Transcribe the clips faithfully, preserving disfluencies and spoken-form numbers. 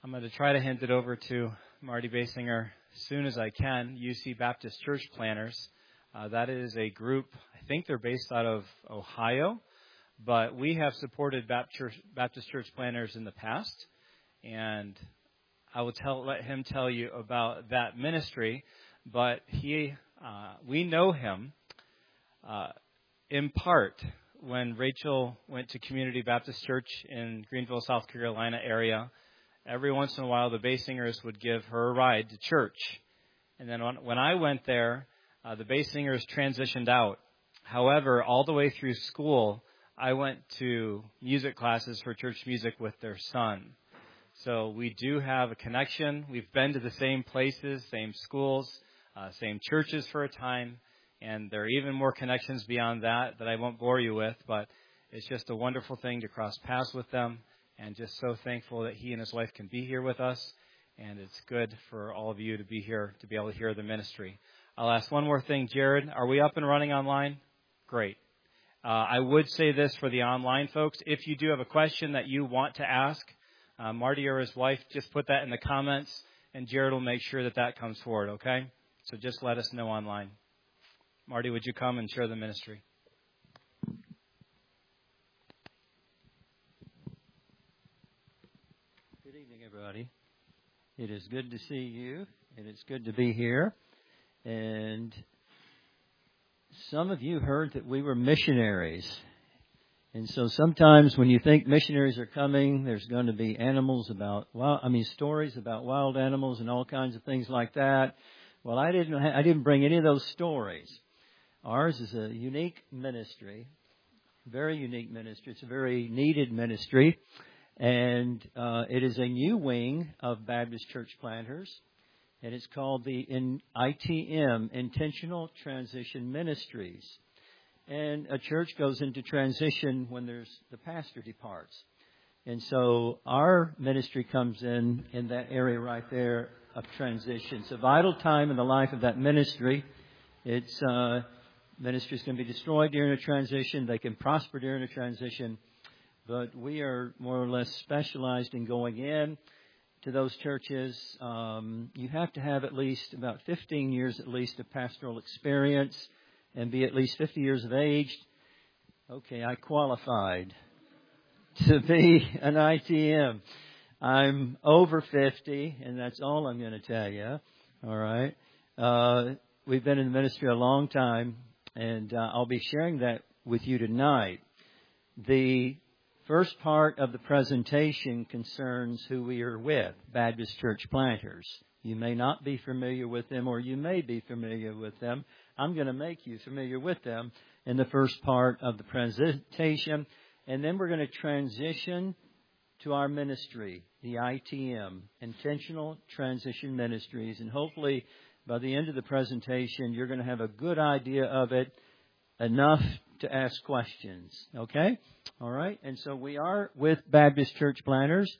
I'm going to try to hand it over to Marty Basinger as soon as I can. U C Baptist Church Planners. Uh, that is a group, I think they're based out of Ohio, but we have supported Baptist Church Planners in the past, and I will tell, let him tell you about that ministry. But he, uh, we know him uh, in part when Rachel went to Community Baptist Church in Greenville, South Carolina area. Every once in a while, the Basingers would give her a ride to church. And then when I went there, uh, the Basingers transitioned out. However, all the way through school, I went to music classes for church music with their son. So we do have a connection. We've been to the same places, same schools, uh, same churches for a time. And there are even more connections beyond that that I won't bore you with. But it's just a wonderful thing to cross paths with them. And just so thankful that he and his wife can be here with us. And it's good for all of you to be here, to be able to hear the ministry. I'll ask one more thing. Jared, are we up and running online? Great. Uh, I would say this for the online folks. If you do have a question that you want to ask, uh, Marty or his wife, just put that in the comments, and Jared will make sure that that comes forward, okay? So just let us know online. Marty, would you come and share the ministry? Everybody. It is good to see you, and it's good to be here. And some of you heard that we were missionaries. And so sometimes when you think missionaries are coming, there's going to be animals about, well, I mean, stories about wild animals and all kinds of things like that. Well, I didn't, I didn't bring any of those stories. Ours is a unique ministry, very unique ministry. It's a very needed ministry. And uh, it is a new wing of Baptist Church Planters, and it's called the in I T M, Intentional Transition Ministries. And a church goes into transition when there's the pastor departs. And so our ministry comes in in that area right there of transition. It's a vital time in the life of that ministry. It's uh, ministries can be destroyed during a transition. They can prosper during a transition. But we are more or less specialized in going in to those churches. Um, you have to have at least about fifteen years at least of pastoral experience and be at least fifty years of age. Okay, I qualified to be an I T M. I'm over fifty, and that's all I'm going to tell you. All right. Uh, we've been in the ministry a long time, and uh, I'll be sharing that with you tonight. The first part of the presentation concerns who we are with, Baptist Church Planters. You may not be familiar with them, or you may be familiar with them. I'm going to make you familiar with them in the first part of the presentation. And then we're going to transition to our ministry, the I T M, Intentional Transition Ministries. And hopefully by the end of the presentation, you're going to have a good idea of it, enough to ask questions. Okay? All right. And so we are with Baptist Church Planters,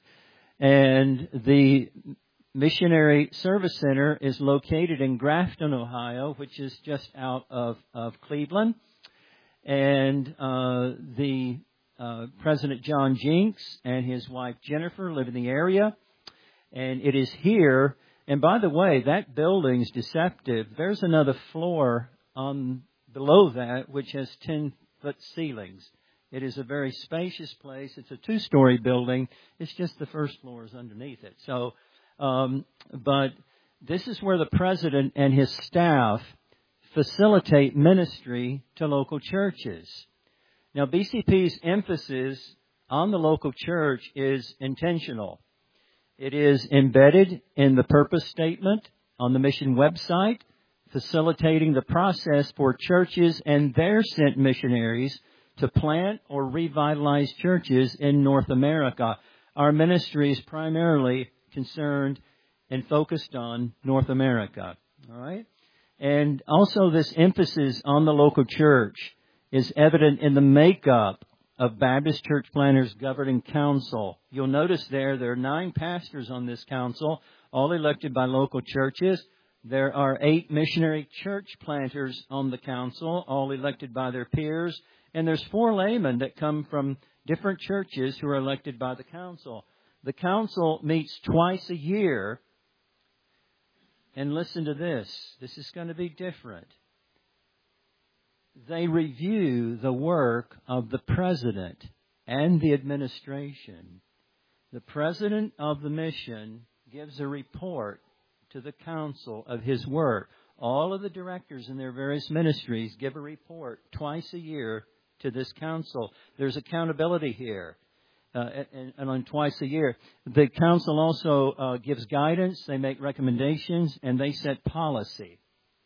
and the Missionary Service Center is located in Grafton, Ohio, which is just out of, of Cleveland. And uh, the uh, President John Jinks and his wife Jennifer live in the area. And it is here. And by the way, that building's deceptive. There's another floor on below that which has ten-foot ceilings. It is a very spacious place. It's a two-story building. It's just the first floor is underneath it. So, um, but this is where the president and his staff facilitate ministry to local churches. Now, B C P's emphasis on the local church is intentional. It is embedded in the purpose statement on the mission website, facilitating the process for churches and their sent missionaries to plant or revitalize churches in North America. Our ministry is primarily concerned and focused on North America. All right? And also this emphasis on the local church is evident in the makeup of Baptist Church Planters Governing Council. You'll notice there, there are nine pastors on this council, all elected by local churches. There are eight missionary church planters on the council, all elected by their peers. And there's four laymen that come from different churches who are elected by the council. The council meets twice a year. And listen to this. This is going to be different. They review the work of the president and the administration. The president of the mission gives a report to the council of his work. All of the directors in their various ministries give a report twice a year to this council. There's accountability here. Uh, and, and on twice a year. The council also uh, gives guidance, they make recommendations, and they set policy.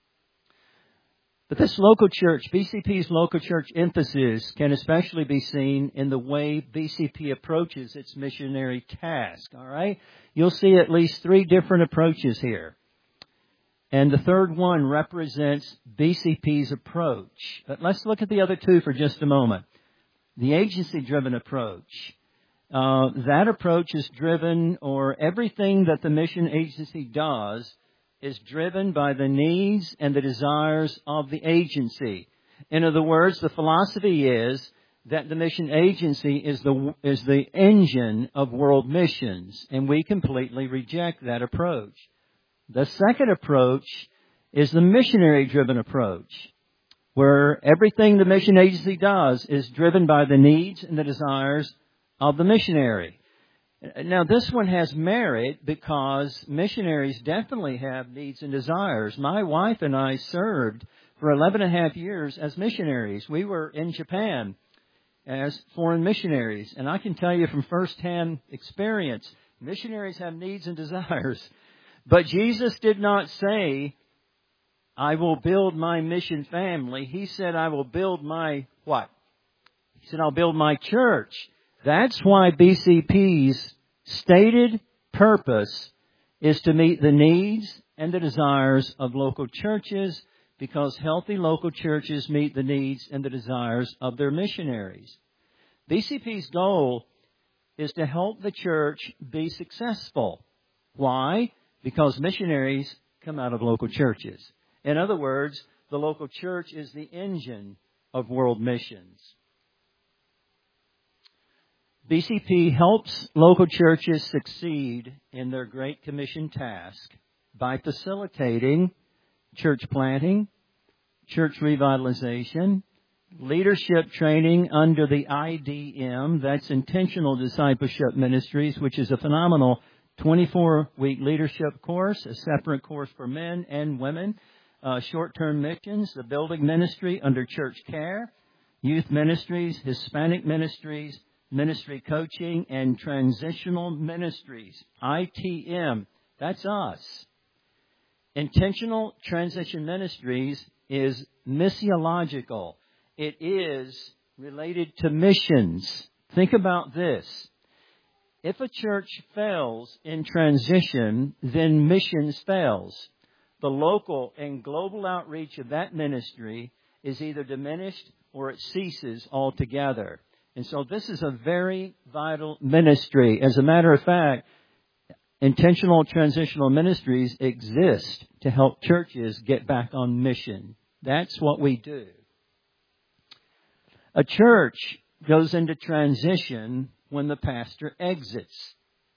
But this local church, B C P's local church emphasis can especially be seen in the way B C P approaches its missionary task. All right? You'll see at least three different approaches here. And the third one represents B C P's approach. But let's look at the other two for just a moment. The agency-driven approach. Uh, that approach is driven, or everything that the mission agency does is driven by the needs and the desires of the agency. In other words, the philosophy is that the mission agency is the is the engine of world missions, and we completely reject that approach. The second approach is the missionary-driven approach, where everything the mission agency does is driven by the needs and the desires of the missionary. Now, this one has merit because missionaries definitely have needs and desires. My wife and I served for eleven and a half years as missionaries. We were in Japan as foreign missionaries. And I can tell you from firsthand experience, missionaries have needs and desires. But Jesus did not say, I will build my mission family. He said, I will build my what? He said, I'll build my church. That's why B C P's stated purpose is to meet the needs and the desires of local churches, because healthy local churches meet the needs and the desires of their missionaries. B C P's goal is to help the church be successful. Why? Because missionaries come out of local churches. In other words, the local church is the engine of world missions. B C P helps local churches succeed in their Great Commission task by facilitating church planting, church revitalization, leadership training under the I D M, that's Intentional Discipleship Ministries, which is a phenomenal twenty-four week leadership course, a separate course for men and women, uh, short-term missions, the building ministry under church care, youth ministries, Hispanic ministries, ministry coaching, and transitional ministries. I T M, that's us. Intentional Transition Ministries is missiological. It is related to missions. Think about this. If a church fails in transition, then missions fails. The local and global outreach of that ministry is either diminished or it ceases altogether. And so this is a very vital ministry. As a matter of fact, Intentional Transitional Ministries exist to help churches get back on mission. That's what we do. A church goes into transition when the pastor exits.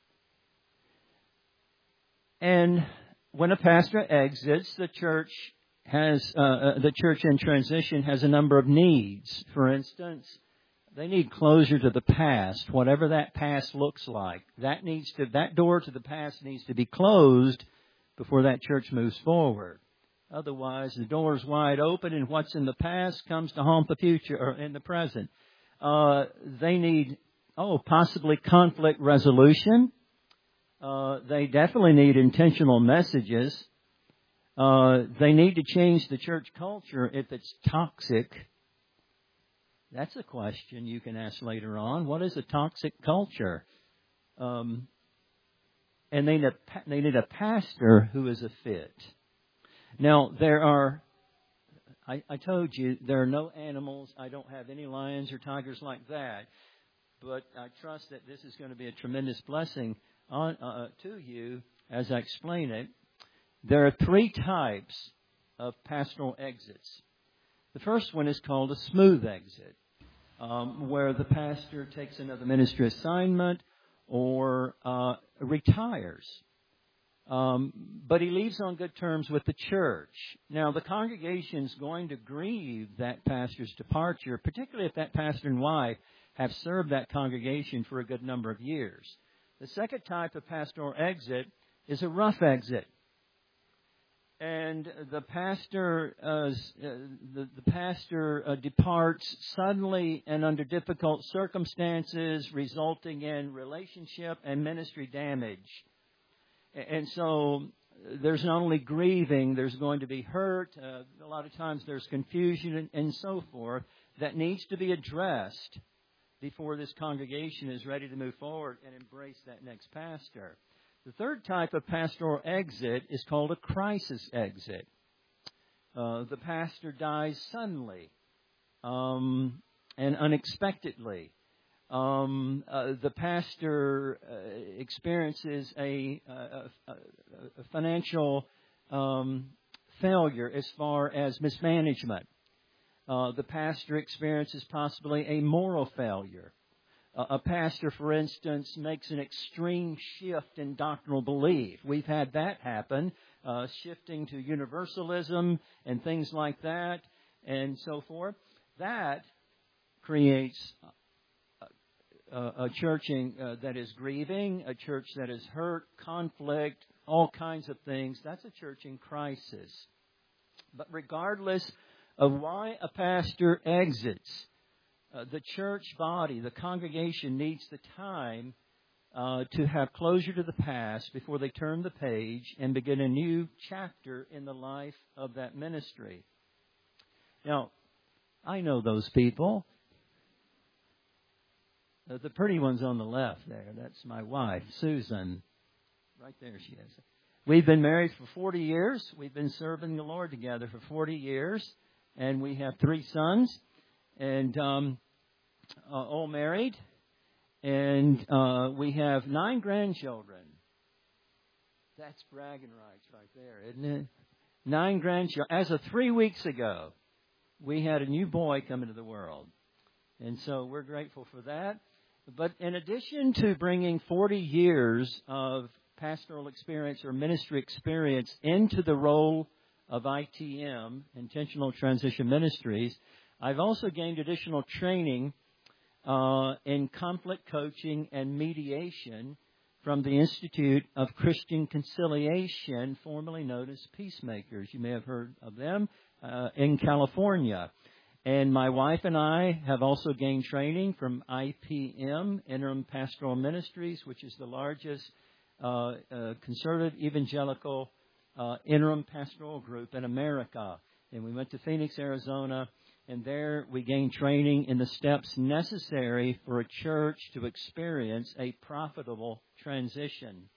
And when a pastor exits, the church has uh, the church in transition has a number of needs. For instance, they need closure to the past, whatever that past looks like. That needs to that door to the past needs to be closed before that church moves forward. Otherwise, the door is wide open, and what's in the past comes to haunt the future or in the present. Uh, they need, oh, possibly conflict resolution. Uh, they definitely need intentional messages. Uh, they need to change the church culture if it's toxic. That's a question you can ask later on. What is a toxic culture? Um, and they need, a, they need a pastor who is a fit. Now, there are, I, I told you, there are no animals. I don't have any lions or tigers like that. But I trust that this is going to be a tremendous blessing on, uh, to you as I explain it. There are three types of pastoral exits. The first one is called a smooth exit, um, where the pastor takes another ministry assignment, or uh, retires. Um, but he leaves on good terms with the church. Now, the congregation's going to grieve that pastor's departure, particularly if that pastor and wife have served that congregation for a good number of years. The second type of pastoral exit is a rough exit. And the pastor, uh, uh, the, the pastor uh, departs suddenly and under difficult circumstances, resulting in relationship and ministry damage. And so there's not only grieving, there's going to be hurt. Uh, a lot of times there's confusion and, and so forth that needs to be addressed before this congregation is ready to move forward and embrace that next pastor. The third type of pastoral exit is called a crisis exit. Uh, the pastor dies suddenly um, and unexpectedly. Um, uh, the pastor uh, experiences a, a, a, a financial um, failure as far as mismanagement. Uh, the pastor experiences possibly a moral failure. Uh, a pastor, for instance, makes an extreme shift in doctrinal belief. We've had that happen, uh, shifting to universalism and things like that and so forth. That creates a church uh, that is grieving, a church that is hurt, conflict, all kinds of things. That's a church in crisis. But regardless of why a pastor exits, uh, the church body, the congregation needs the time uh, to have closure to the past before they turn the page and begin a new chapter in the life of that ministry. Now, I know those people. Uh, the pretty one's on the left there. That's my wife, Susan. Right there she is. We've been married for forty years. We've been serving the Lord together for forty years. And we have three sons, and um, uh, all married. And uh, we have nine grandchildren. That's bragging rights right there, isn't it? Nine grandchildren. As of three weeks ago, we had a new boy come into the world. And so we're grateful for that. But in addition to bringing forty years of pastoral experience or ministry experience into the role of I T M, Intentional Transition Ministries, I've also gained additional training uh, in conflict coaching and mediation from the Institute of Christian Conciliation, formerly known as Peacemakers. You may have heard of them uh, in California. And my wife and I have also gained training from I P M, Interim Pastoral Ministries, which is the largest uh, uh, conservative evangelical uh, interim pastoral group in America. And we went to Phoenix, Arizona, and there we gained training in the steps necessary for a church to experience a profitable transition.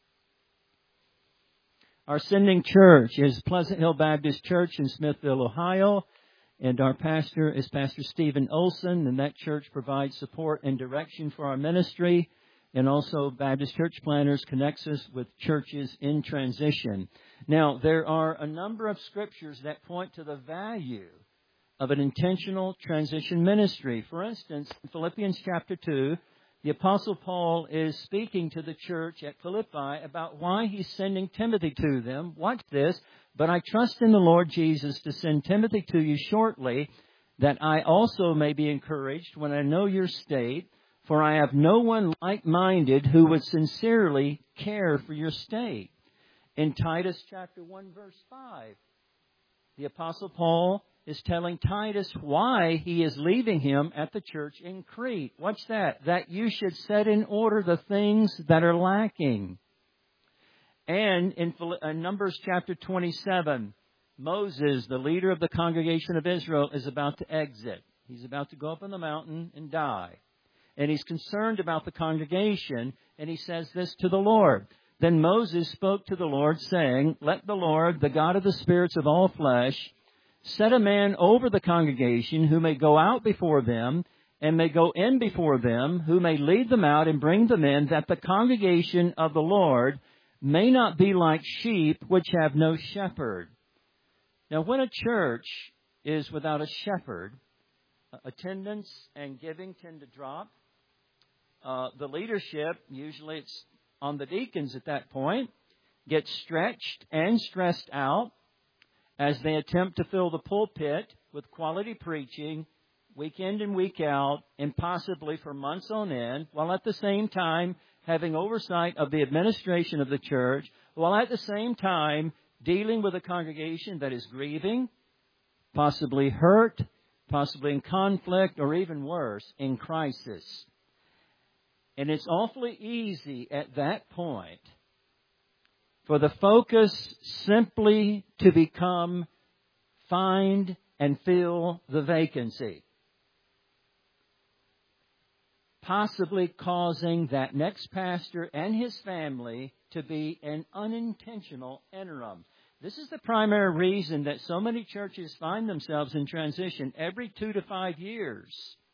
Our sending church is Pleasant Hill Baptist Church in Smithville, Ohio. And our pastor is Pastor Stephen Olson, and that church provides support and direction for our ministry. And also Baptist Church Planners connects us with churches in transition. Now, there are a number of scriptures that point to the value of an intentional transition ministry. For instance, in Philippians chapter two, the Apostle Paul is speaking to the church at Philippi about why he's sending Timothy to them. Watch this. But I trust in the Lord Jesus to send Timothy to you shortly, that I also may be encouraged when I know your state, for I have no one like-minded who would sincerely care for your state. In Titus chapter one, verse five, the Apostle Paul is telling Titus why he is leaving him at the church in Crete. Watch that. That you should set in order the things that are lacking. And in Numbers chapter twenty-seven, Moses, the leader of the congregation of Israel, is about to exit. He's about to go up on the mountain and die. And he's concerned about the congregation, and he says this to the Lord. Then Moses spoke to the Lord, saying, Let the Lord, the God of the spirits of all flesh, set a man over the congregation who may go out before them and may go in before them, who may lead them out and bring them in, that the congregation of the Lord may not be like sheep which have no shepherd. Now, when a church is without a shepherd, attendance and giving tend to drop. uh, the leadership, usually it's on the deacons at that point, gets stretched and stressed out as they attempt to fill the pulpit with quality preaching week in and week out, and possibly for months on end, while at the same time having oversight of the administration of the church, while at the same time dealing with a congregation that is grieving, possibly hurt, possibly in conflict, or even worse, in crisis. And it's awfully easy at that point for the focus simply to become find and fill the vacancy, possibly causing that next pastor and his family to be an unintentional interim. This is the primary reason that so many churches find themselves in transition every two to five years.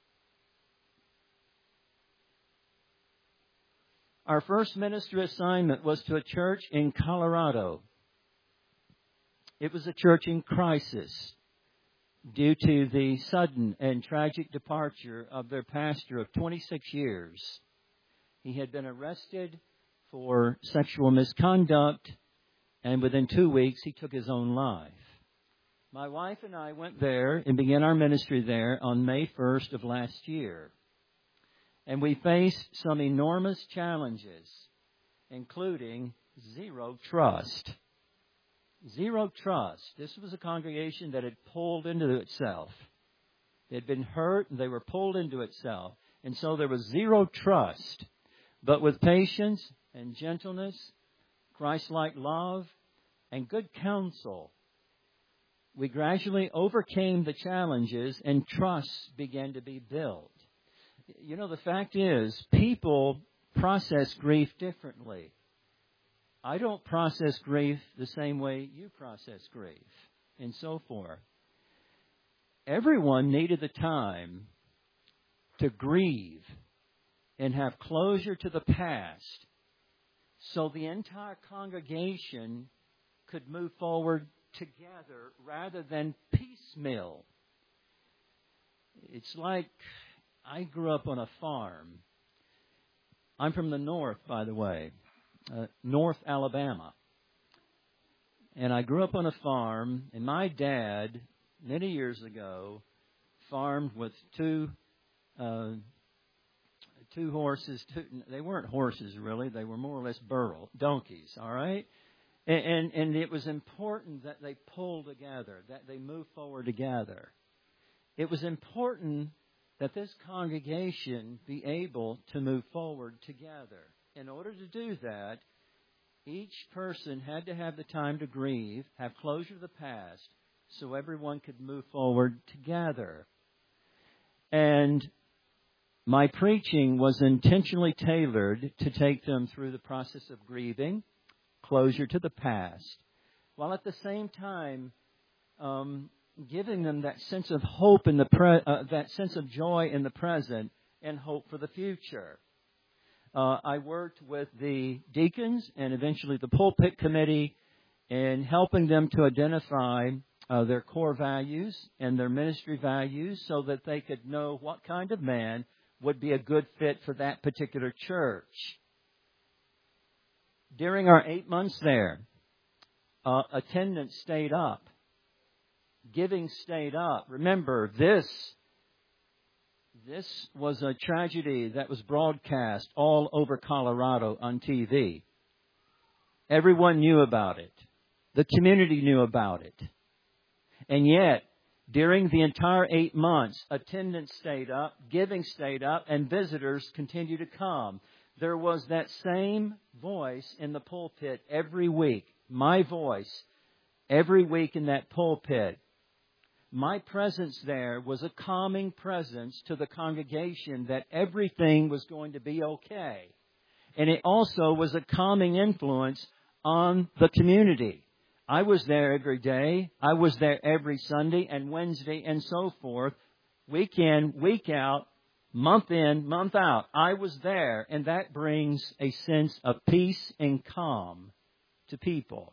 Our first ministry assignment was to a church in Colorado. It was a church in crisis due to the sudden and tragic departure of their pastor of twenty-six years. He had been arrested for sexual misconduct, and within two weeks he took his own life. My wife and I went there and began our ministry there on May first of last year. And we faced some enormous challenges, including zero trust. Zero trust. This was a congregation that had pulled into itself. They had been hurt and they were pulled into itself. And so there was zero trust. But with patience and gentleness, Christ-like love, and good counsel, we gradually overcame the challenges and trust began to be built. You know, the fact is, people process grief differently. I don't process grief the same way you process grief, and so forth. Everyone needed the time to grieve and have closure to the past so the entire congregation could move forward together rather than piecemeal. It's like I grew up on a farm. I'm from the north, by the way, uh, North Alabama. And I grew up on a farm, and my dad, many years ago, farmed with two uh, two horses. Two, they weren't horses, really. They were more or less burro, donkeys, all right? And, and, and it was important that they pull together, that they move forward together. It was important that this congregation be able to move forward together. In order to do that, each person had to have the time to grieve, have closure to the past, so everyone could move forward together. And my preaching was intentionally tailored to take them through the process of grieving, closure to the past, while at the same time um, giving them that sense of hope in the pre- uh, that sense of joy in the present and hope for the future. Uh, I worked with the deacons and eventually the pulpit committee in helping them to identify uh, their core values and their ministry values so that they could know what kind of man would be a good fit for that particular church. During our eight months there, uh, attendance stayed up. Giving stayed up. Remember, this, this was a tragedy that was broadcast all over Colorado on T V. Everyone knew about it. The community knew about it. And yet, during the entire eight months, attendance stayed up, giving stayed up, and visitors continued to come. There was that same voice in the pulpit every week. My voice every week in that pulpit. My presence there was a calming presence to the congregation that everything was going to be okay. And it also was a calming influence on the community. I was there every day. I was there every Sunday and Wednesday and so forth. Week in, week out, month in, month out. I was there, and that brings a sense of peace and calm to people.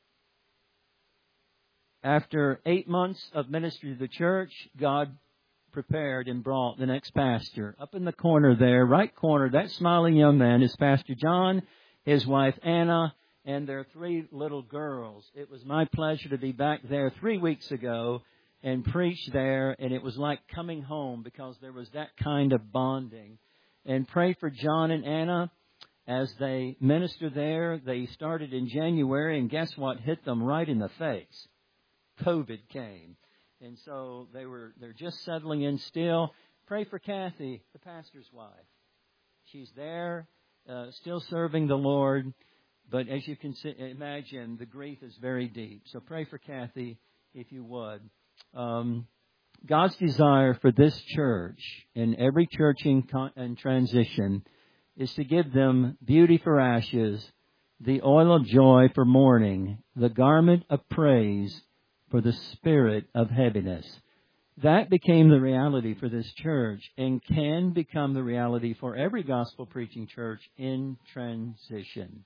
After eight months of ministry to the church, God prepared and brought the next pastor. Up in the corner there, right corner, that smiling young man is Pastor John, his wife Anna, and their three little girls. It was my pleasure to be back there three weeks ago and preach there, and it was like coming home because there was that kind of bonding. And pray for John and Anna as they minister there. They started in January, and guess what hit them right in the face? COVID came. And so they were, they're just settling in still. Pray for Kathy, the pastor's wife. She's there, uh, still serving the Lord. But as you can imagine, the grief is very deep. So pray for Kathy, if you would. Um, God's desire for this church and every church in, con- in transition is to give them beauty for ashes, the oil of joy for mourning, the garment of praise for the spirit of heaviness. That became the reality for this church and can become the reality for every gospel preaching church in transition.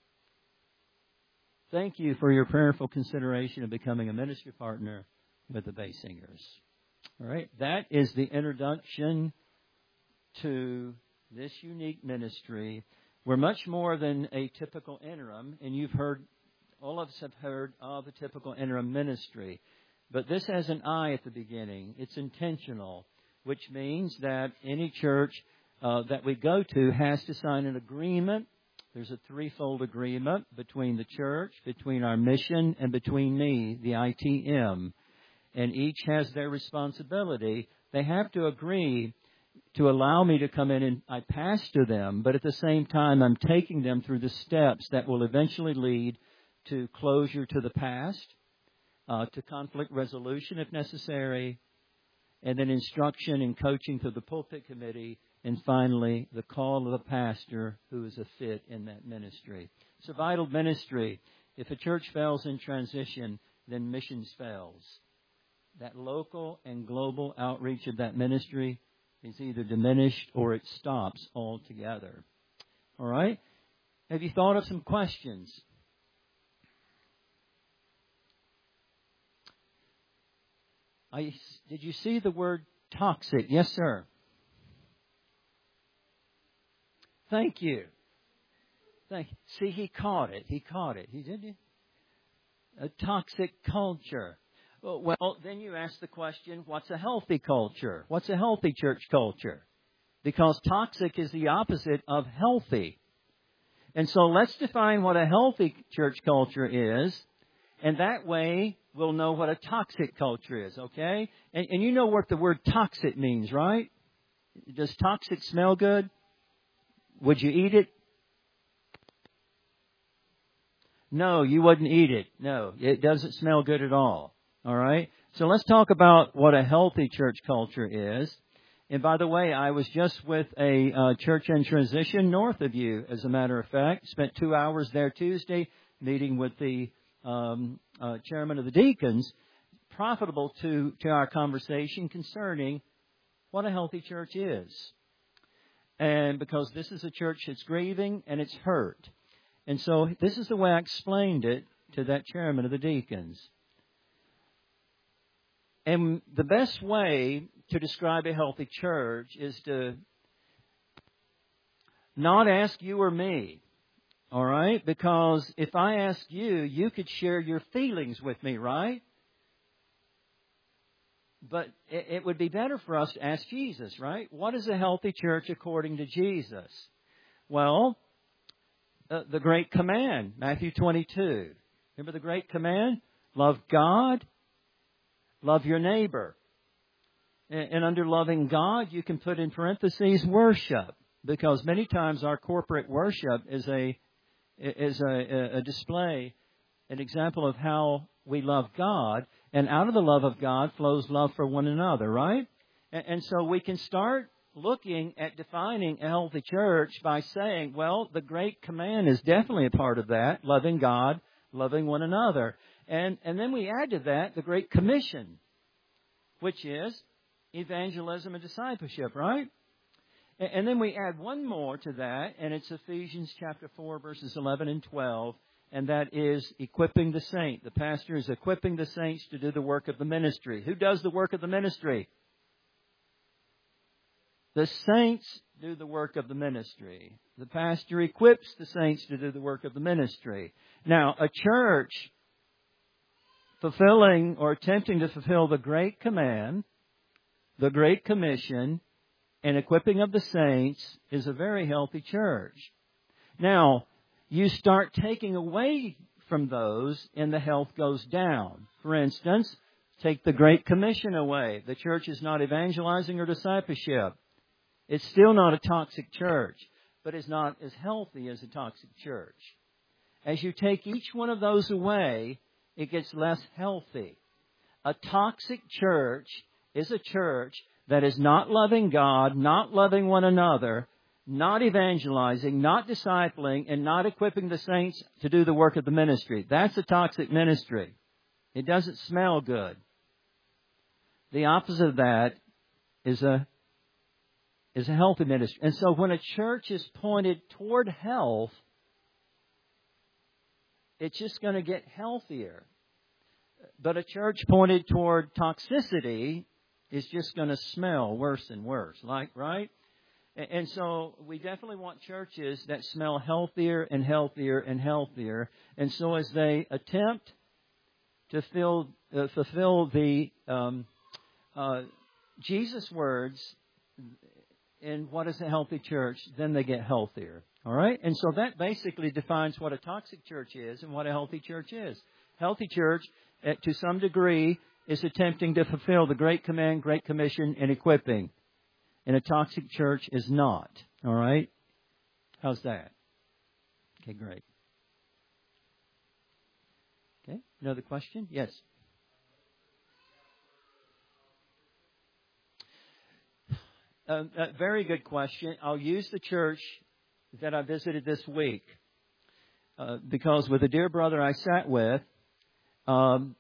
Thank you for your prayerful consideration of becoming a ministry partner with the Bay Singers. All right, that is the introduction to this unique ministry. We're much more than a typical interim, and you've heard, all of us have heard of a typical interim ministry. But this has an I at the beginning. It's intentional, which means that any church uh, that we go to has to sign an agreement. There's a threefold agreement between the church, between our mission, and between me, the I T M. And each has their responsibility. They have to agree to allow me to come in and I pastor them, but at the same time I'm taking them through the steps that will eventually lead to closure to the past, uh, to conflict resolution if necessary, and then instruction and coaching to the pulpit committee, and finally the call of the pastor who is a fit in that ministry. It's a vital ministry. If a church fails in transition, then missions fails. That local and global outreach of that ministry is either diminished or it stops altogether. All right? Have you thought of some questions? I, did you see the word toxic? Yes, sir. Thank you. Thank you. See, he caught it. He caught it. He did. A toxic culture. Well, then you ask the question, what's a healthy culture? What's a healthy church culture? Because toxic is the opposite of healthy. And so let's define what a healthy church culture is, and that way we'll know what a toxic culture is, okay? And, and you know what the word toxic means, right? Does toxic smell good? Would you eat it? No, you wouldn't eat it. No, it doesn't smell good at all. All right? So let's talk about what a healthy church culture is. And by the way, I was just with a uh, church in transition north of you, as a matter of fact. Spent two hours there Tuesday meeting with the um, uh, chairman of the deacons. Profitable to, to our conversation concerning what a healthy church is. And because this is a church that's grieving and it's hurt. And so this is the way I explained it to that chairman of the deacons. And the best way to describe a healthy church is to not ask you or me, all right? Because if I ask you, you could share your feelings with me, right? But it would be better for us to ask Jesus, right? What is a healthy church according to Jesus? Well, uh, the great command, Matthew twenty-two. Remember the great command? Love God. Love your neighbor. And under loving God, you can put in parentheses worship, because many times our corporate worship is a is a, a display, an example of how we love God, and out of the love of God flows love for one another, right? And, and so we can start looking at defining a healthy church by saying, well, the great command is definitely a part of that, loving God, loving one another. And, and then we add to that the Great Commission, which is evangelism and discipleship, right? And, and then we add one more to that, and it's Ephesians chapter four, verses eleven and twelve, and that is equipping the saint. The pastor is equipping the saints to do the work of the ministry. Who does the work of the ministry? The saints do the work of the ministry. The pastor equips the saints to do the work of the ministry. Now, a church fulfilling or attempting to fulfill the Great Command, the Great Commission, and equipping of the saints is a very healthy church. Now, you start taking away from those and the health goes down. For instance, take the Great Commission away. The church is not evangelizing or discipleship. It's still not a toxic church, but it's not as healthy as a toxic church. As you take each one of those away, it gets less healthy. A toxic church is a church that is not loving God, not loving one another, not evangelizing, not discipling, and not equipping the saints to do the work of the ministry. That's a toxic ministry. It doesn't smell good. The opposite of that is a is a healthy ministry. And so when a church is pointed toward health, it's just going to get healthier. But a church pointed toward toxicity is just going to smell worse and worse, like, right? And so we definitely want churches that smell healthier and healthier and healthier. And so as they attempt to fill, uh, fulfill the um, uh, Jesus' words in what is a healthy church, then they get healthier. All right? And so that basically defines what a toxic church is and what a healthy church is. Healthy church, uh, to some degree, is attempting to fulfill the Great Command, Great Commission, and equipping. And a toxic church is not. All right? How's that? Okay, great. Okay, another question? Yes. Uh, a very good question. I'll use the church that I visited this week. Uh, because with a dear brother I sat with, um,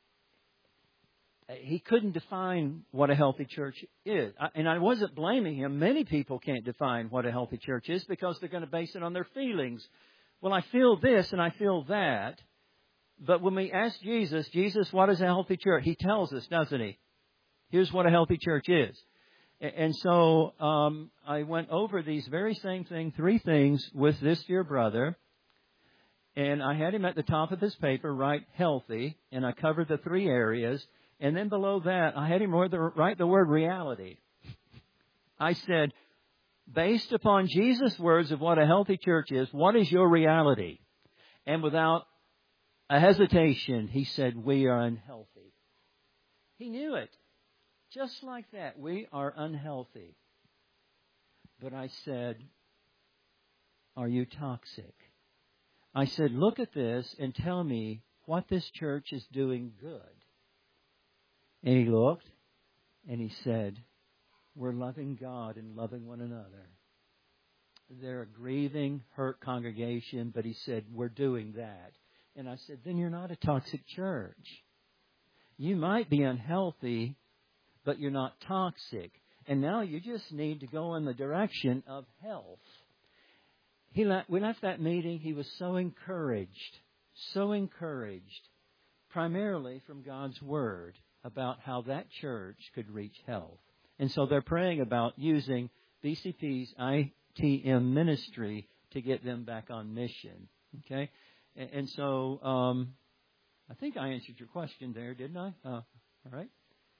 he couldn't define what a healthy church is. I, and I wasn't blaming him. Many people can't define what a healthy church is because they're going to base it on their feelings. Well, I feel this and I feel that. But when we ask Jesus, Jesus, what is a healthy church? He tells us, doesn't he? Here's what a healthy church is. And so um, I went over these very same thing, three things, with this dear brother. And I had him at the top of his paper write healthy, and I covered the three areas. And then below that, I had him write the word reality. I said, based upon Jesus' words of what a healthy church is, what is your reality? And without a hesitation, he said, we are unhealthy. He knew it. Just like that, we are unhealthy. But I said, are you toxic? I said, look at this and tell me what this church is doing good. And he looked and he said, we're loving God and loving one another. They're a grieving, hurt congregation, but he said, we're doing that. And I said, then you're not a toxic church. You might be unhealthy, but you're not toxic. And now you just need to go in the direction of health. He left, we left that meeting. He was so encouraged, so encouraged, primarily from God's Word about how that church could reach health. And so they're praying about using B C P's I T M ministry to get them back on mission. Okay? And, and so um, I think I answered your question there, didn't I? Uh, all right.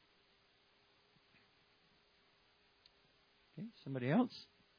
Okay, somebody else?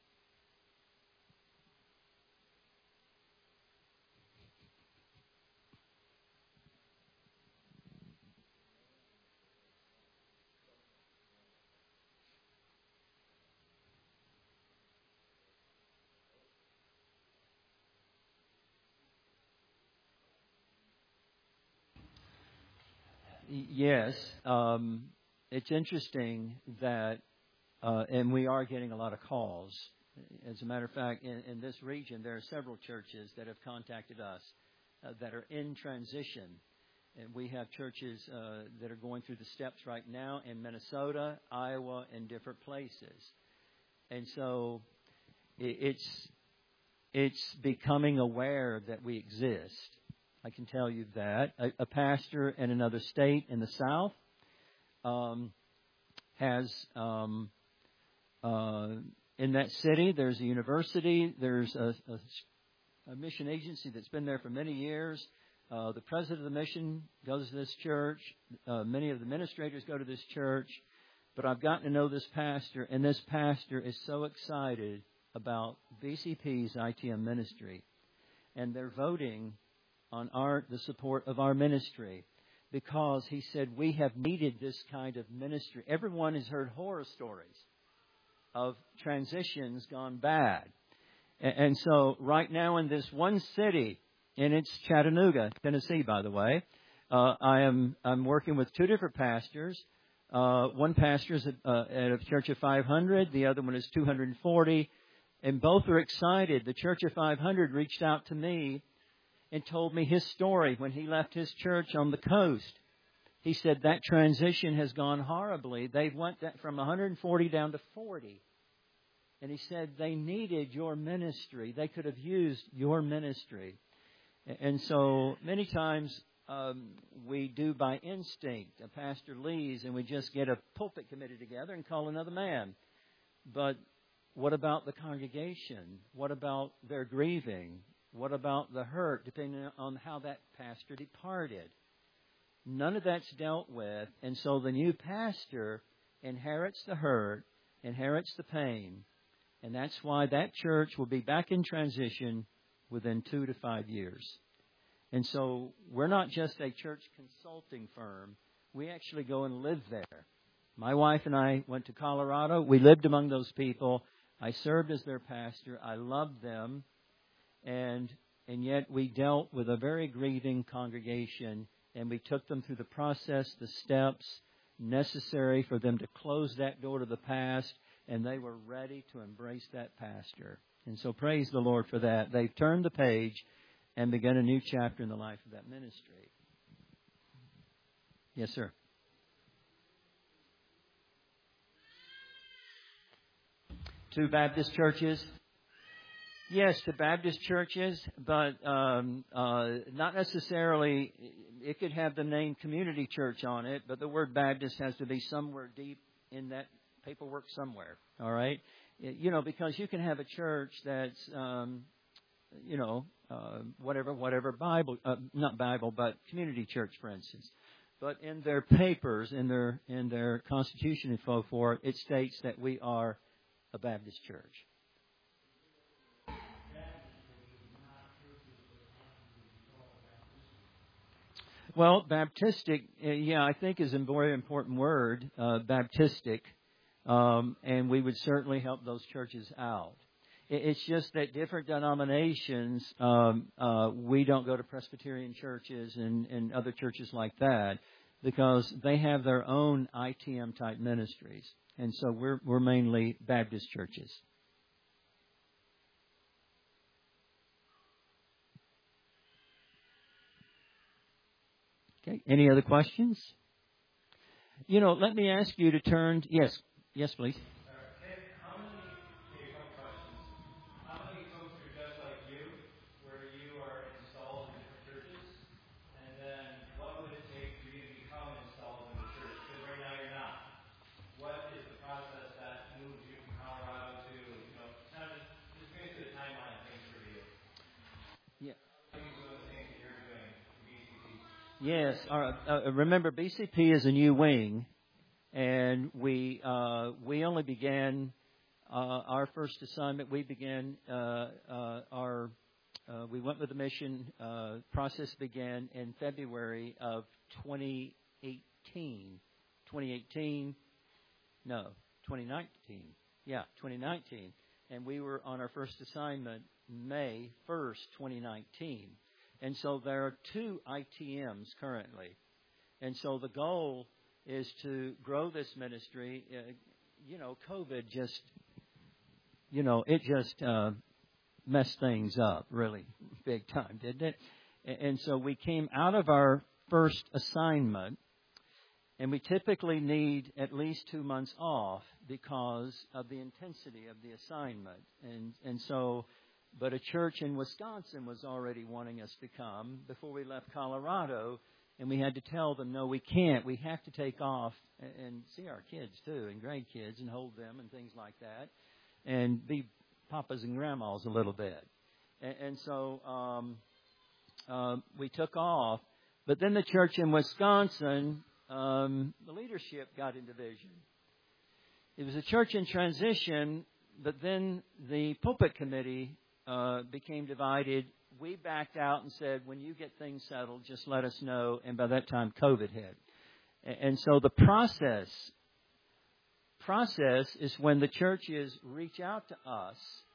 Yes. Um, it's interesting that Uh, and we are getting a lot of calls. As a matter of fact, in, in this region, there are several churches that have contacted us uh, that are in transition. And we have churches uh, that are going through the steps right now in Minnesota, Iowa, and different places. And so it, it's it's becoming aware that we exist. I can tell you that. A, a pastor in another state in the South um, has... Um, uh, in that city. There's a university. There's a, a, a mission agency that's been there for many years. Uh, the president of the mission goes to this church. Uh, many of the administrators go to this church. But I've gotten to know this pastor, and this pastor is so excited about B C P's I T M ministry. And they're voting on our the support of our ministry because he said we have needed this kind of ministry. Everyone has heard horror stories of transitions gone bad. And, and so right now in this one city, and it's Chattanooga, Tennessee, by the way, uh, I am I'm working with two different pastors. Uh, one pastor is at, uh, at a church of five hundred. The other one is two hundred forty. And both are excited. The church of five hundred reached out to me and told me his story when he left his church on the coast. He said that transition has gone horribly. They went from one hundred forty down to forty. And he said they needed your ministry. They could have used your ministry. And so many times um, we do by instinct. A pastor leaves and we just get a pulpit committee together and call another man. But what about the congregation? What about their grieving? What about the hurt, depending on how that pastor departed? None of that's dealt with. And so the new pastor inherits the hurt, inherits the pain. And that's why that church will be back in transition within two to five years. And so we're not just a church consulting firm. We actually go and live there. My wife and I went to Colorado. We lived among those people. I served as their pastor. I loved them. And and yet we dealt with a very grieving congregation, and we took them through the process, the steps necessary for them to close that door to the past, and they were ready to embrace that pastor. And so praise the Lord for that. They've turned the page and begun a new chapter in the life of that ministry. Yes, sir. Two Baptist churches. Yes, to Baptist churches, but um, uh, not necessarily. It could have the name Community Church on it, but the word Baptist has to be somewhere deep in that paperwork somewhere. All right, you know, because you can have a church that's, um, you know, uh, whatever, whatever Bible, uh, not Bible, but Community Church, for instance. But in their papers, in their in their constitution and so forth, it states that we are a Baptist church. Well, Baptistic, yeah, I think is a very important word, uh, Baptistic, um, and we would certainly help those churches out. It's just that different denominations, um, uh, we don't go to Presbyterian churches and, and other churches like that because they have their own I T M type ministries, and so we're we're mainly Baptist churches. Okay. Any other questions? You know, let me ask you to turn. Yes. Yes, please. How many, okay, a couple questions. How many folks are just like you, where you are installed in different churches? And then what would it take for you to become installed in the church? Because right now you're not. What is the process that moves you from Colorado to, you know, kind of just bring us to the timeline of things for you? Yeah. How are you doing the things that you're doing for B C P? Yes. All right. Uh, remember, B C P is a new wing, and we uh, we only began uh, our first assignment. We began uh, uh, our uh, we went with the mission. Uh, process began in February of twenty eighteen. twenty eighteen. No, twenty nineteen. Yeah, twenty nineteen. And we were on our first assignment May first, twenty nineteen. And so there are two I T Ms currently. And so the goal is to grow this ministry. Uh, you know, COVID just, you know, it just uh, messed things up really big time, didn't it? And so we came out of our first assignment, and we typically need at least two months off because of the intensity of the assignment. And and so, but a church in Wisconsin was already wanting us to come before we left Colorado. And we had to tell them, no, we can't. We have to take off and, and see our kids, too, and grandkids, and hold them and things like that, and be papas and grandmas a little bit. And, and so um, uh, we took off. But then the church in Wisconsin, um, the leadership got in division. It was a church in transition, but then the pulpit committee uh, became divided. We backed out and said, when you get things settled, just let us know. And by that time, COVID hit. And so the process, process is when the churches reach out to us,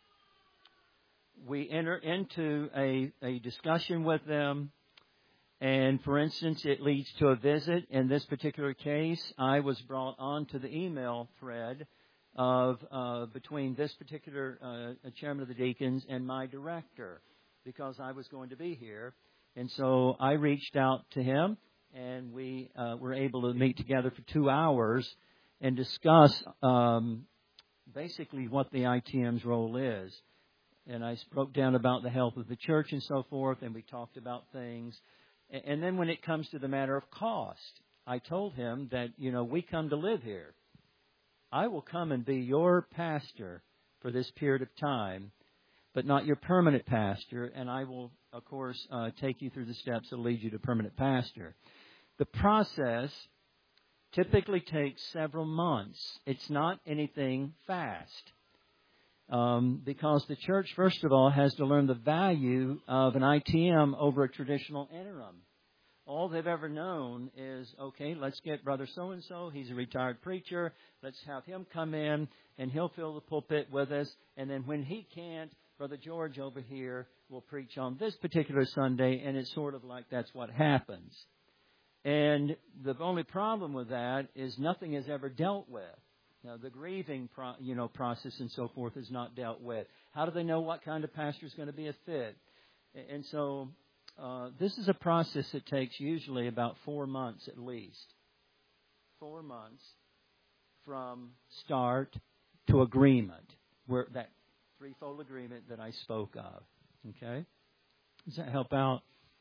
we enter into a, a discussion with them. And, for instance, it leads to a visit. In this particular case, I was brought onto the email thread of uh, between this particular uh, chairman of the deacons and my director, because I was going to be here. And so I reached out to him, and we uh, were able to meet together for two hours and discuss um, basically what the I T M's role is. And I spoke down about the health of the church and so forth, and we talked about things. And then when it comes to the matter of cost, I told him that, you know, we come to live here. I will come and be your pastor for this period of time, but not your permanent pastor. And I will, of course, uh, take you through the steps that lead you to permanent pastor. The process typically takes several months. It's not anything fast. Um, because the church, first of all, has to learn the value of an I T M over a traditional interim. All they've ever known is, okay, let's get Brother so-and-so. He's a retired preacher. Let's have him come in, and he'll fill the pulpit with us. And then when he can't, Brother George over here will preach on this particular Sunday, and it's sort of like that's what happens. And the only problem with that is nothing is ever dealt with. Now, the grieving, pro, you know, process and so forth is not dealt with. How do they know what kind of pastor is going to be a fit? And so uh, this is a process that takes usually about four months at least. Four months from start to agreement, where that threefold agreement that I spoke of. Okay? Does that help out?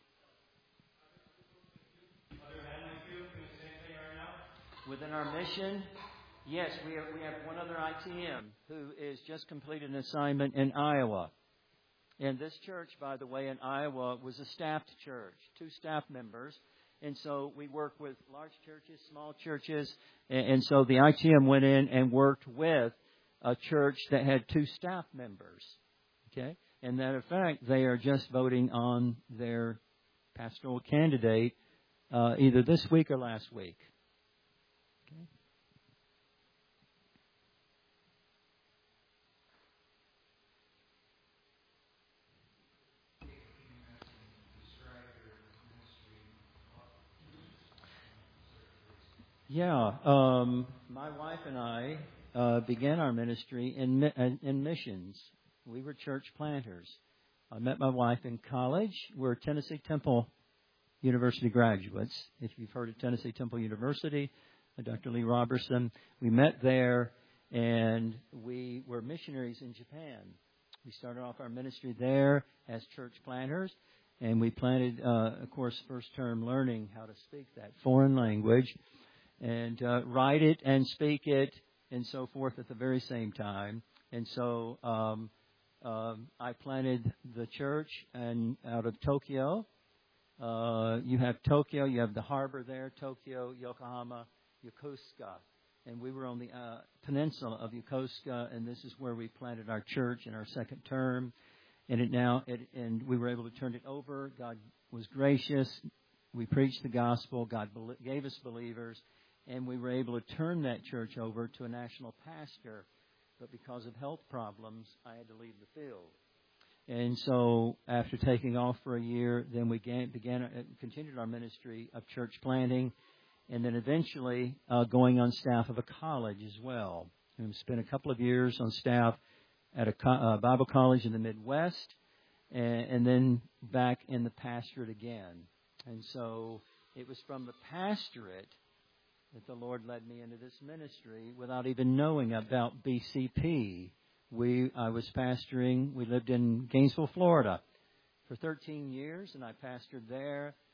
Within our mission? Yes, we have, we have one other I T M who is just completed an assignment in Iowa. And this church, by the way, in Iowa was a staffed church, two staff members. And so we work with large churches, small churches. And, and so the I T M went in and worked with a church that had two staff members. Okay? And matter of fact, they are just voting on their pastoral candidate uh, either this week or last week. Okay? Yeah, um, my wife and I uh, began our ministry in in missions. We were church planters. I met my wife in college. We're Tennessee Temple University graduates. If you've heard of Tennessee Temple University, Doctor Lee Robertson, we met there, and we were missionaries in Japan. We started off our ministry there as church planters, and we planted, uh, of course, first term learning how to speak that foreign language, and uh, write it and speak it and so forth at the very same time. And so um, um, I planted the church and out of Tokyo. Uh, you have Tokyo, you have the harbor there, Tokyo, Yokohama, Yokosuka. And we were on the uh, peninsula of Yokosuka, and this is where we planted our church in our second term. And it now, it, and we were able to turn it over. God was gracious. We preached the gospel. God gave us believers. And we were able to turn that church over to a national pastor. But because of health problems, I had to leave the field. And so after taking off for a year, then we began, began continued our ministry of church planting, and then eventually uh, going on staff of a college as well. And we spent a couple of years on staff at a co- uh, Bible college in the Midwest, and, and then back in the pastorate again. And so it was from the pastorate that the Lord led me into this ministry without even knowing about B C P. We, I was pastoring, we lived in Gainesville, Florida for thirteen years, and I pastored there.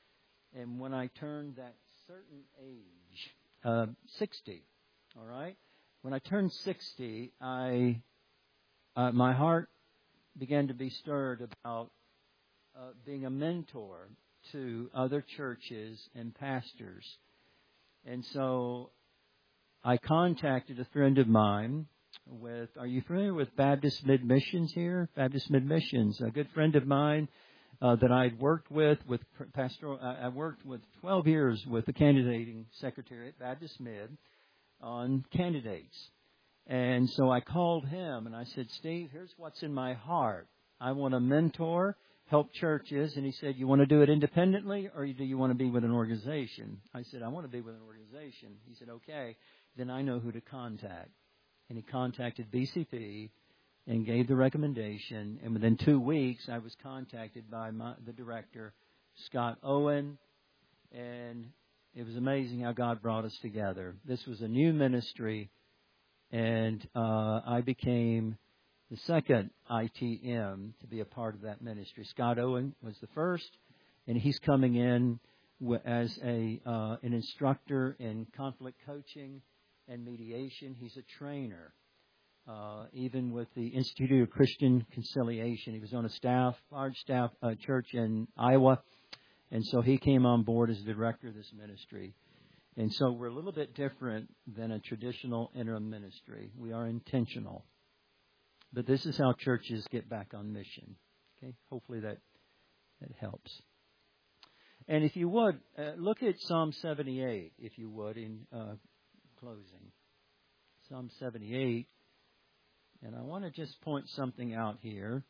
And when I turned that certain age, uh, sixty, all right? When I turned sixty, I uh, my heart began to be stirred about uh, being a mentor to other churches and pastors. And so I contacted a friend of mine with, are you familiar with Baptist Mid-Missions here? Baptist Mid-Missions, a good friend of mine uh, that I'd worked with, with pastoral, I worked with twelve years with the candidating secretary at Baptist Mid on candidates. And so I called him and I said, Steve, here's what's in my heart. I want to mentor, help churches. And he said, you want to do it independently or do you want to be with an organization? I said, I want to be with an organization. He said, okay, then I know who to contact. And he contacted B C P and gave the recommendation. And within two weeks, I was contacted by my, the director, Scott Owen. And it was amazing how God brought us together. This was a new ministry. And uh, I became the second I T M to be a part of that ministry. Scott Owen was the first, and he's coming in as a uh, an instructor in conflict coaching and mediation. He's a trainer, uh, even with the Institute of Christian Conciliation. He was on a staff, large staff uh, church in Iowa, and so he came on board as the director of this ministry. And so we're a little bit different than a traditional interim ministry. We are intentional. But this is how churches get back on mission. Okay, hopefully that, that helps. And if you would, uh, look at Psalm seventy-eight, if you would, in uh, closing. Psalm seventy-eight. And I want to just point something out here.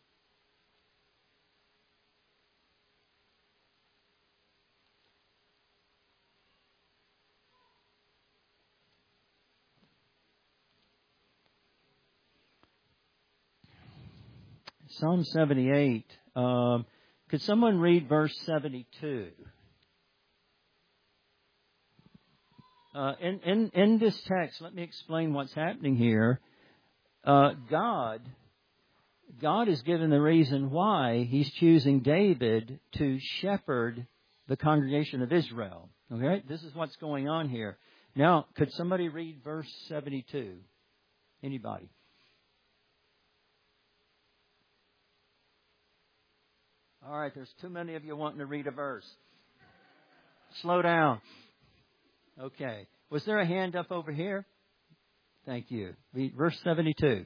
Psalm seventy-eight. Um, could someone read verse seventy-two? Uh, in, in, in this text, let me explain what's happening here. Uh, God, God is given the reason why He's choosing David to shepherd the congregation of Israel. Okay, this is what's going on here. Now, could somebody read verse seventy-two? Anybody? All right, there's too many of you wanting to read a verse. Slow down. Okay. Was there a hand up over here? Thank you. Read verse seventy-two.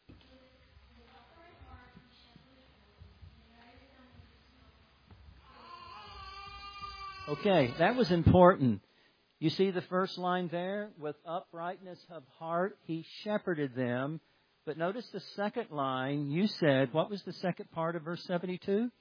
Okay, that was important. You see the first line there? With uprightness of heart, He shepherded them. But notice the second line. You said, what was the second part of verse seventy-two?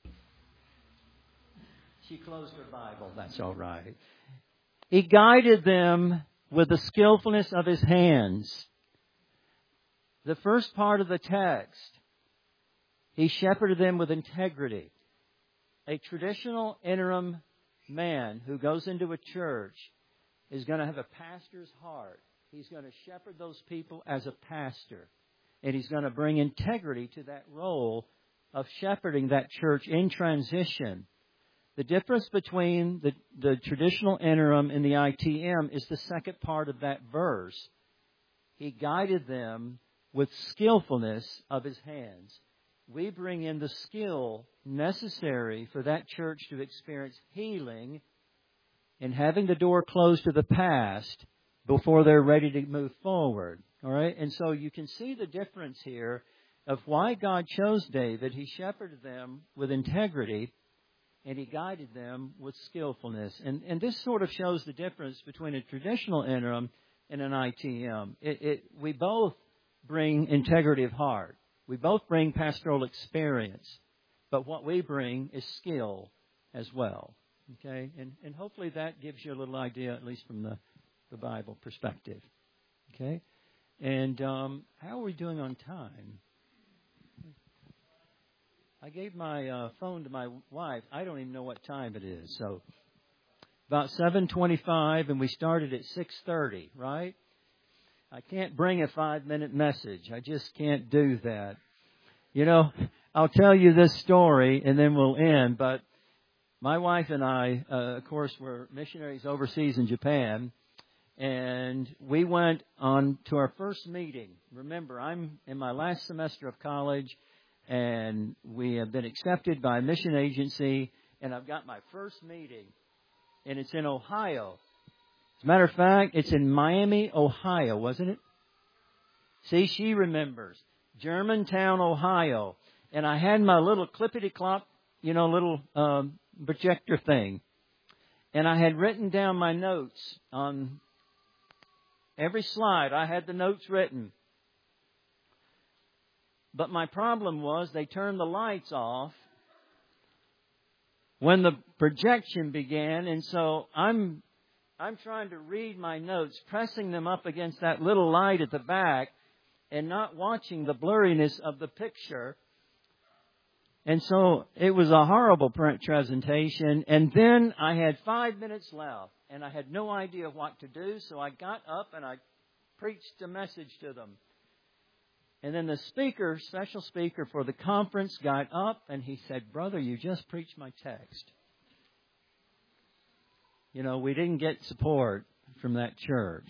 She closed her Bible. That's all right. He guided them with the skillfulness of His hands. The first part of the text, He shepherded them with integrity. A traditional interim man who goes into a church is going to have a pastor's heart. He's going to shepherd those people as a pastor. And he's going to bring integrity to that role of shepherding that church in transition. The difference between the, the traditional interim and the I T M is the second part of that verse. He guided them with skillfulness of His hands. We bring in the skill necessary for that church to experience healing and having the door closed to the past before they're ready to move forward. All right? And so you can see the difference here of why God chose David. He shepherded them with integrity, and He guided them with skillfulness. And, and this sort of shows the difference between a traditional interim and an I T M. It, it, we both bring integrity of heart. We both bring pastoral experience. But what we bring is skill as well. Okay? And, and hopefully that gives you a little idea, at least from the, the Bible perspective. Okay? And um, how are we doing on time? I gave my uh, phone to my wife. I don't even know what time it is. So about seven twenty-five, and we started at six thirty, right? I can't bring a five-minute message. I just can't do that. You know, I'll tell you this story, and then we'll end. But my wife and I, uh, of course, were missionaries overseas in Japan, and we went on to our first meeting. Remember, I'm in my last semester of college, and we have been accepted by a mission agency, and I've got my first meeting, and it's in Ohio. As a matter of fact, it's in Miami, Ohio, wasn't it? See, she remembers. Germantown, Ohio. And I had my little clippity-clop, you know, little um, projector thing. And I had written down my notes on every slide. I had the notes written. But my problem was they turned the lights off when the projection began. And so I'm I'm trying to read my notes, pressing them up against that little light at the back and not watching the blurriness of the picture. And so it was a horrible presentation. And then I had five minutes left, and I had no idea what to do. So I got up and I preached a message to them. And then the speaker, special speaker for the conference, got up and he said, "Brother, you just preached my text." You know, we didn't get support from that church.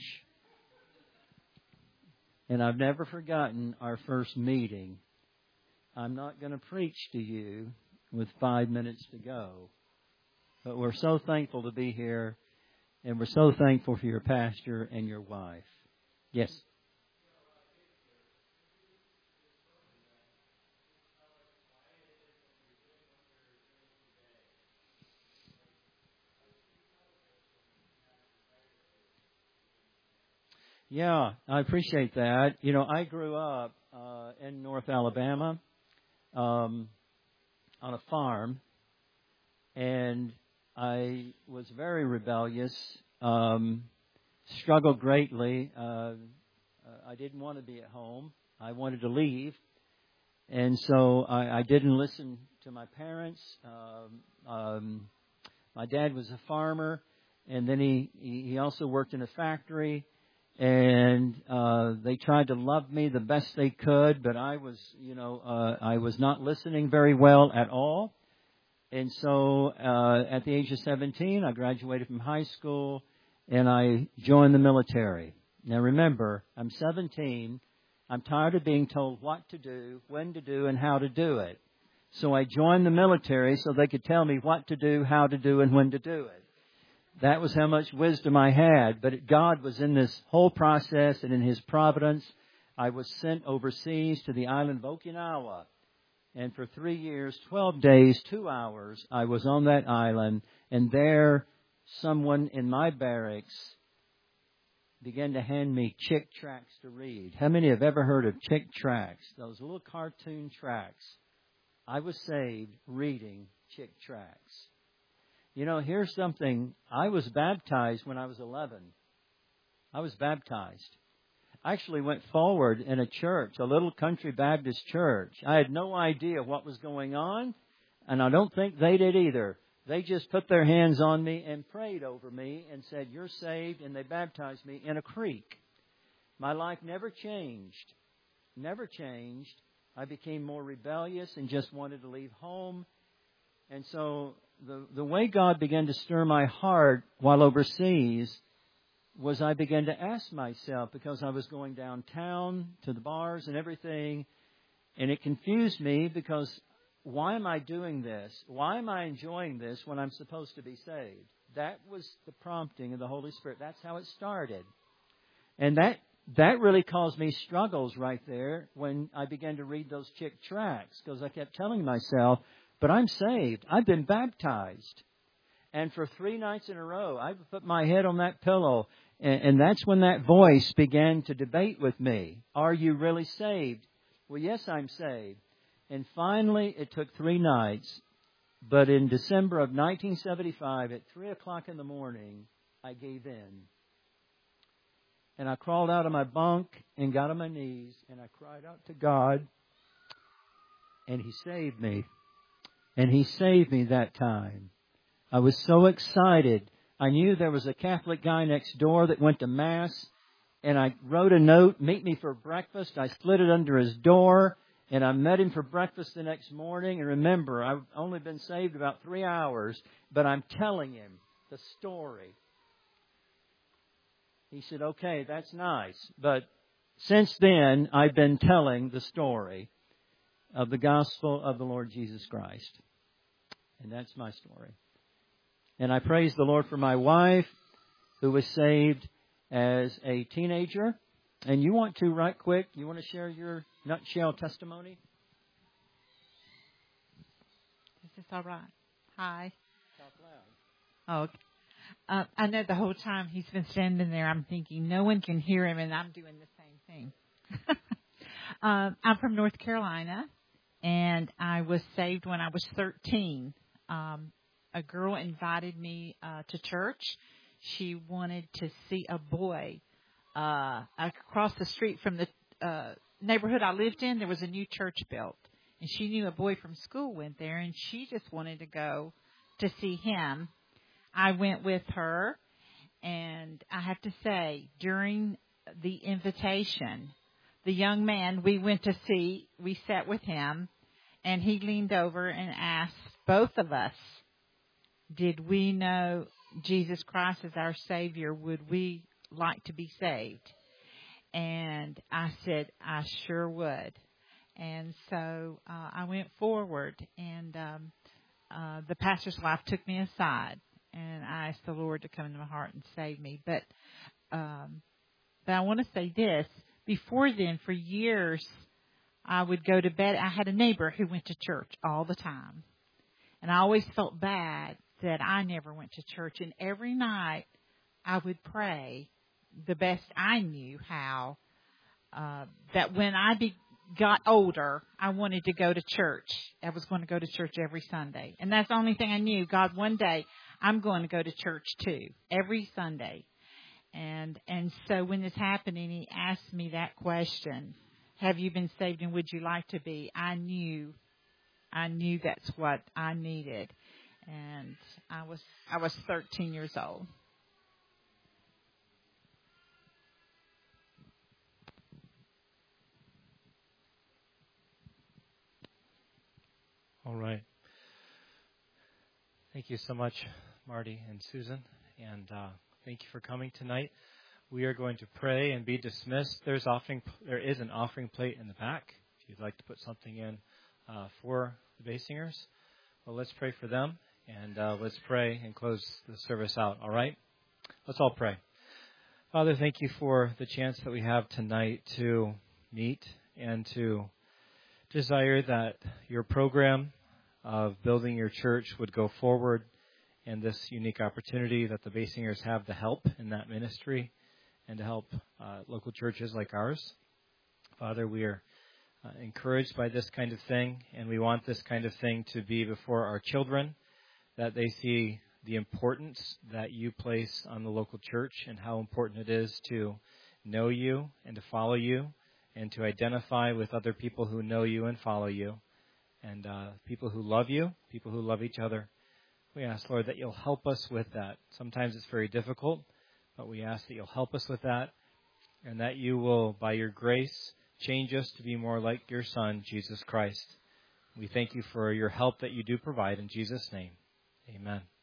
And I've never forgotten our first meeting. I'm not going to preach to you with five minutes to go. But we're so thankful to be here. And we're so thankful for your pastor and your wife. Yes. Yeah, I appreciate that. You know, I grew up uh, in North Alabama um, on a farm, and I was very rebellious, um, struggled greatly. Uh, I didn't want to be at home. I wanted to leave, and so I, I didn't listen to my parents. Um, um, my dad was a farmer, and then he, he also worked in a factory. And uh, they tried to love me the best they could, but I was, you know, uh, I was not listening very well at all. And so uh, at the age of seventeen, I graduated from high school, and I joined the military. Now remember, I'm seventeen. I'm tired of being told what to do, when to do, and how to do it. So I joined the military so they could tell me what to do, how to do, and when to do it. That was how much wisdom I had. But God was in this whole process, and in His providence, I was sent overseas to the island of Okinawa. And for three years, twelve days, two hours, I was on that island. And there, someone in my barracks began to hand me Chick tracts to read. How many have ever heard of Chick tracts? Those little cartoon tracts. I was saved reading Chick tracts. You know, here's something. I was baptized when I was eleven. I was baptized. I actually went forward in a church, a little country Baptist church. I had no idea what was going on, and I don't think they did either. They just put their hands on me and prayed over me and said, "You're saved," and they baptized me in a creek. My life never changed. Never changed. I became more rebellious and just wanted to leave home. And so the the way God began to stir my heart while overseas was I began to ask myself, because I was going downtown to the bars and everything, and it confused me because why am I doing this? Why am I enjoying this when I'm supposed to be saved? That was the prompting of the Holy Spirit. That's how it started. And that that really caused me struggles right there when I began to read those Chick tracts, because I kept telling myself, but I'm saved. I've been baptized. And for three nights in a row, I would put my head on that pillow, and, and that's when that voice began to debate with me. Are you really saved? Well, yes, I'm saved. And finally, it took three nights. But in December of nineteen seventy-five, at three o'clock in the morning, I gave in. And I crawled out of my bunk and got on my knees, and I cried out to God, and He saved me. And He saved me that time. I was so excited. I knew there was a Catholic guy next door that went to Mass. And I wrote a note, "Meet me for breakfast." I slid it under his door. And I met him for breakfast the next morning. And remember, I've only been saved about three hours, but I'm telling him the story. He said, okay, that's nice. But since then, I've been telling the story of the gospel of the Lord Jesus Christ. And that's my story. And I praise the Lord for my wife, who was saved as a teenager. And you want to, right quick, you want to share your nutshell testimony? Is this all right? Hi. Talk loud. Oh, okay. Uh, I know the whole time he's been standing there, I'm thinking no one can hear him, and I'm doing the same thing. um, I'm from North Carolina, and I was saved when I was thirteen. Um, a girl invited me uh, to church. She wanted to see a boy uh, across the street from the uh, neighborhood I lived in. There was a new church built, and she knew a boy from school went there, and she just wanted to go to see him. I went with her, and I have to say, during the invitation, the young man we went to see, we sat with him, and he leaned over and asked both of us, did we know Jesus Christ as our Savior? Would we like to be saved? And I said, I sure would. And so uh, I went forward, and um, uh, the pastor's wife took me aside. And I asked the Lord to come into my heart and save me. But um, but I want to say this. Before then, for years, I would go to bed. I had a neighbor who went to church all the time. And I always felt bad that I never went to church. And every night, I would pray the best I knew how, uh, that when I be, got older, I wanted to go to church. I was going to go to church every Sunday. And that's the only thing I knew. God, one day, I'm going to go to church too, every Sunday. And and so when this happened and he asked me that question, have you been saved and would you like to be? I knew, I knew that's what I needed. And I was I was thirteen years old. All right. Thank you so much, Marty and Susan, and uh, thank you for coming tonight. We are going to pray and be dismissed. There's offering, there is an offering plate in the back if you'd like to put something in uh, for the Basingers. Well, let's pray for them, and uh, let's pray and close the service out, all right? Let's all pray. Father, thank you for the chance that we have tonight to meet and to desire that your program of building your church would go forward, and this unique opportunity that the Basingers have to help in that ministry and to help uh, local churches like ours. Father, we are uh, encouraged by this kind of thing, and we want this kind of thing to be before our children, that they see the importance that you place on the local church and how important it is to know you and to follow you and to identify with other people who know you and follow you, and uh, people who love you, people who love each other. We ask, Lord, that you'll help us with that. Sometimes it's very difficult, but we ask that you'll help us with that, and that you will, by your grace, change us to be more like your Son, Jesus Christ. We thank you for your help that you do provide. In Jesus' name, amen.